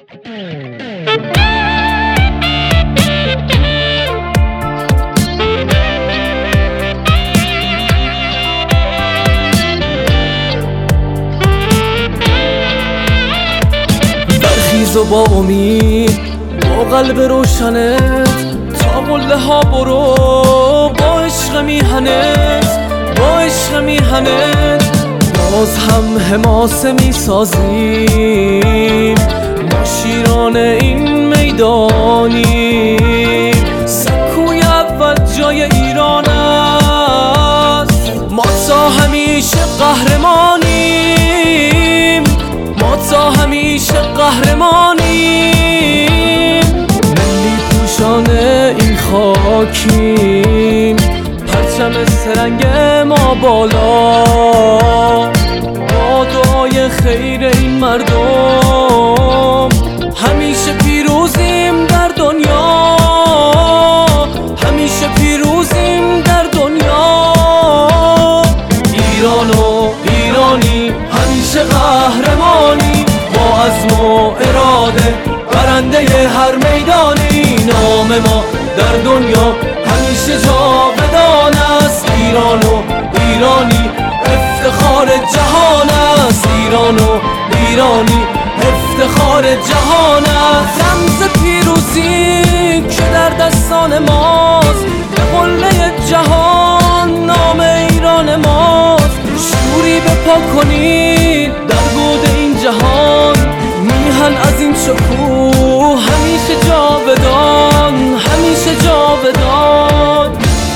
برخیز و با امید با قلب روشنت تا قله ها برو، با عشق میهنت، با عشق میهنت باز هم حماسه میسازیم، ما شیران این میدانیم. سکوی اول جای ایران است، ما تا همیشه قهرمانیم، ما تا همیشه قهرمانیم. ملی پوشان این خاکیم، پرچم سرنگ ما بالا، با دعای خیر این مردم همیشه پیروزیم در دنیا، همیشه پیروزیم در دنیا. ایران و ایرانی همیشه قهرمانی، با عزم و اراده برنده هر میدانی. نام ما در دنیا همیشه جاودان است، ایران و ایرانی افتخار جهان است، ایران و ایرانی افتخار جهان است. رمز پیروزی که در دستان ماست، به قله جهان نام ایران ماست. شوری بپا کنید در گود این جهان، میهن از این شکوه همیشه جاودان، همیشه جاودان.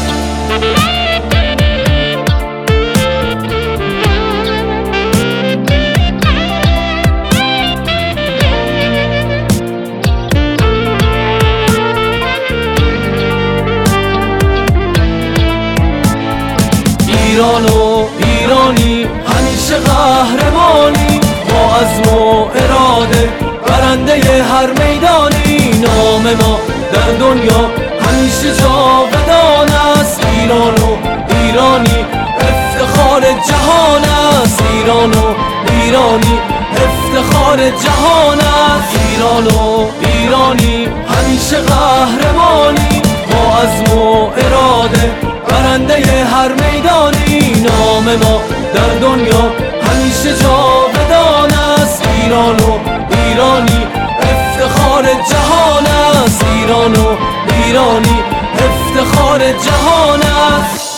ایران و ایرانی همیشه قهرمانی، با عزم و اراده برنده هر میدانی. نام ما در دنیا همیشه جاودان است، ایران و ایرانی افتخار جهان است، ایران و ایرانی افتخار جهان است. ایران و ایرانی همیشه قهرمانی، با عزم و اراده برنده هر میدانی. نام ما در دنیا همیشه جاودان است، ایران و ایرانی افتخار جهان است، ایران و ایرانی افتخار جهان است.